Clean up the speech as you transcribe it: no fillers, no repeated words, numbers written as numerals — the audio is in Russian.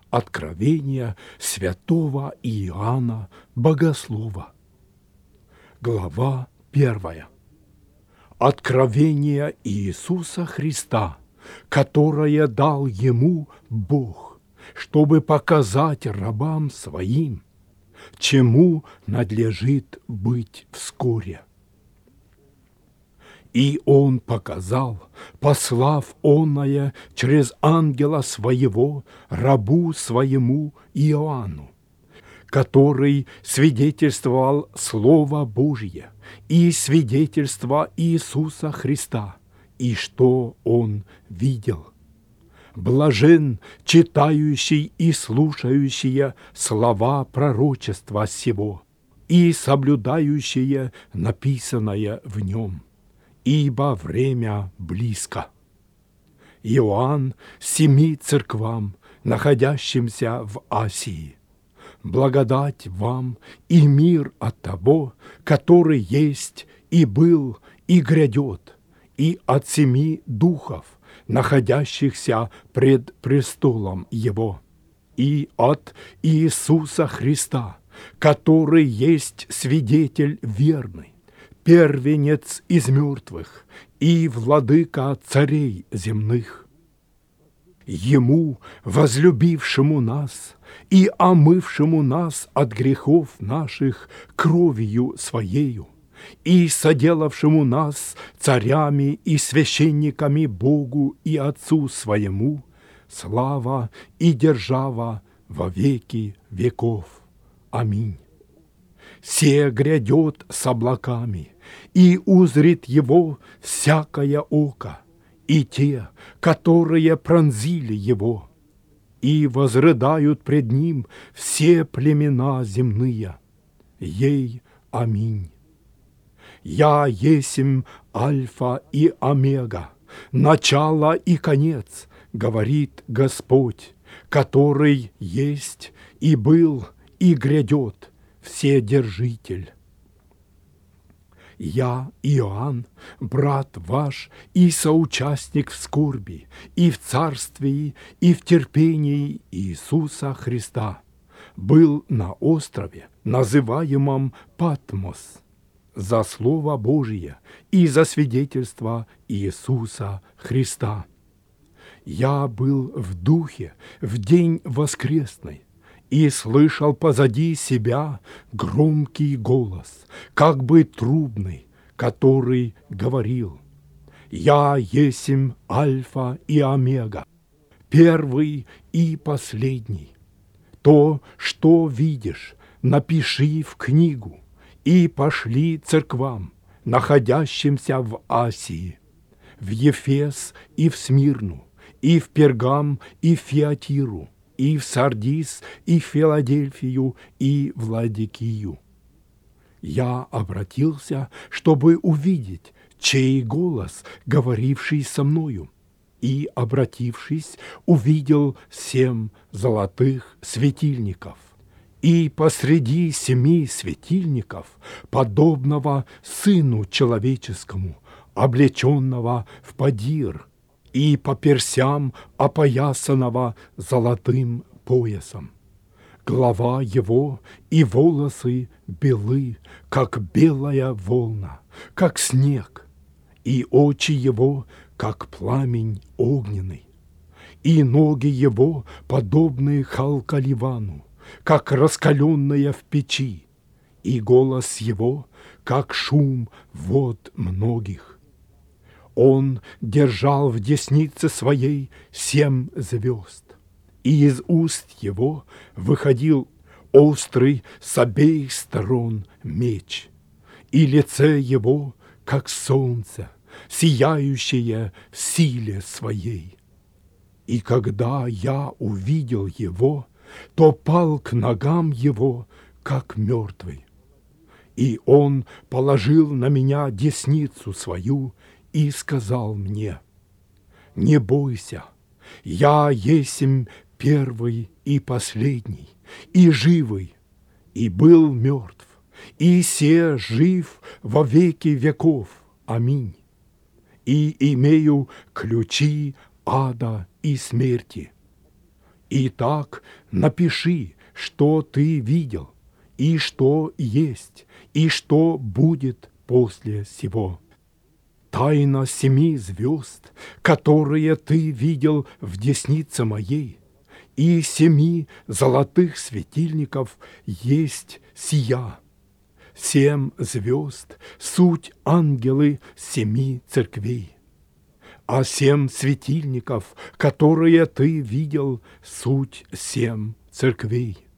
Откровения святого Иоанна Богослова. Глава 1. Откровение Иисуса Христа, которое дал Ему Бог, чтобы показать рабам Своим, чему надлежит быть вскоре. И Он показал, послав оное через ангела Своего рабу Своему Иоанну, который свидетельствовал Слово Божье и свидетельство Иисуса Христа, и что Он видел. Блажен читающий и слушающие слова пророчества сего и соблюдающие написанное в нем, ибо время близко. Иоанн 7 церквам, находящимся в Асии. Благодать вам и мир от того, который есть и был и грядет, и от 7 духов, находящихся пред престолом Его, и от Иисуса Христа, который есть свидетель верный, первенец из мертвых и владыка царей земных. Ему, возлюбившему нас и омывшему нас от грехов наших кровью Своею, и соделавшему нас царями и священниками Богу и Отцу Своему, слава и держава во веки веков. Аминь. Се грядет с облаками, и узрит Его всякое око, и те, которые пронзили Его, и возрыдают пред Ним все племена земные. Ей аминь. Я есмь Альфа и Омега, начало и конец, говорит Господь, который есть и был и грядет, Вседержитель. Я, Иоанн, брат ваш и соучастник в скорби, и в царствии, и в терпении Иисуса Христа, был на острове, называемом Патмос, за Слово Божие и за свидетельство Иисуса Христа. Я был в духе в день воскресный, и слышал позади себя громкий голос, как бы трубный, который говорил: «Я есмь Альфа и Омега, первый и последний. То, что видишь, напиши в книгу и пошли церквам, находящимся в Асии, в Ефес и в Смирну, и в Пергам и в Фиатиру, и в Сардис, и в Филадельфию, и в Ладикию». Я обратился, чтобы увидеть, чей голос, говоривший со мною, и, обратившись, увидел 7 золотых светильников, и посреди 7 светильников, подобного Сыну Человеческому, облеченного в подир, и по персям опоясанного золотым поясом. Голова его и волосы белы, как белая волна, как снег, и очи его, как пламень огненный, и ноги его, подобные халкаливану, как раскаленные в печи, и голос его, как шум вод многих. Он держал в деснице своей 7 звезд, и из уст его выходил острый с обеих сторон меч, и лице его, как солнце, сияющее в силе своей. И когда я увидел его, то пал к ногам его, как мертвый. И он положил на меня десницу свою и сказал мне: «Не бойся, я есмь первый и последний, и живый, и был мертв, и се жив во веки веков. Аминь. И имею ключи ада и смерти. Итак, напиши, что ты видел, и что есть, и что будет после сего. Тайна 7 звезд, которые ты видел в деснице моей, и 7 золотых светильников есть сия. 7 звезд — суть ангелы 7 церквей, а 7 светильников, которые ты видел, суть 7 церквей.